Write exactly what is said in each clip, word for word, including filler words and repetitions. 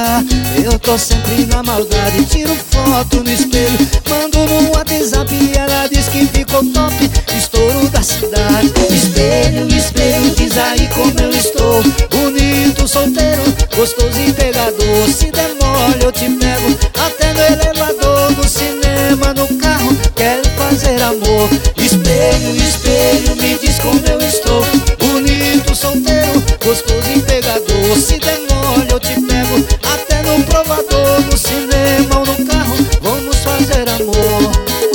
importa, eu tô sempre na maldade. Tiro foto no espelho, mando no WhatsApp e ela diz que ficou top, estouro da cidade. Espelho, espelho, diz aí como eu estou, bonito, solteiro, gostoso e pegador. Se der mole eu te pego, até no elevador, no cinema, no carro, quero fazer amor. Espelho, espelho, me diz como eu estou, bonito, solteiro, gostoso e pegador. Se der mole eu te pego, até no provador, no cinema ou no carro, vamos fazer amor.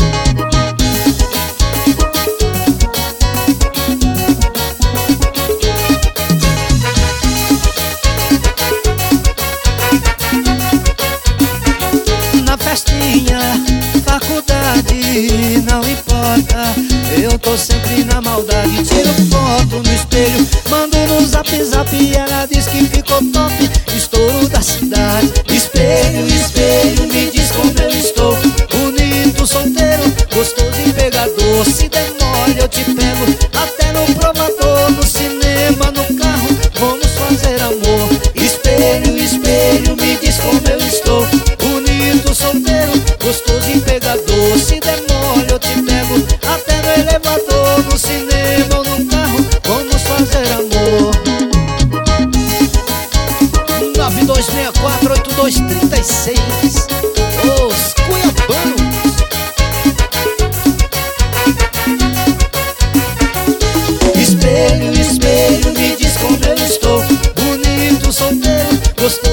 Na festinha, faculdade, não importa, eu tô sempre na maldade. Tiro foto no espelho, mando no zap zap e ela diz que ficou top, estouro da cidade. Espelho, espelho, me diz como eu estou, bonito, solteiro, gostoso e pegador. Se der mole eu te pego, até no provador, no cinema, no carro, vamos fazer amor. Espelho, espelho, me diz como eu estou, bonito, solteiro, gostoso e pegador. Se der mole eu te pego, até no elevador, no cinema ou no carro, vamos fazer amor. Nove dois seis quatro oito dois três seis, os cuiabanos. Espelho, espelho, me diz como eu estou, bonito, solteiro, gostoso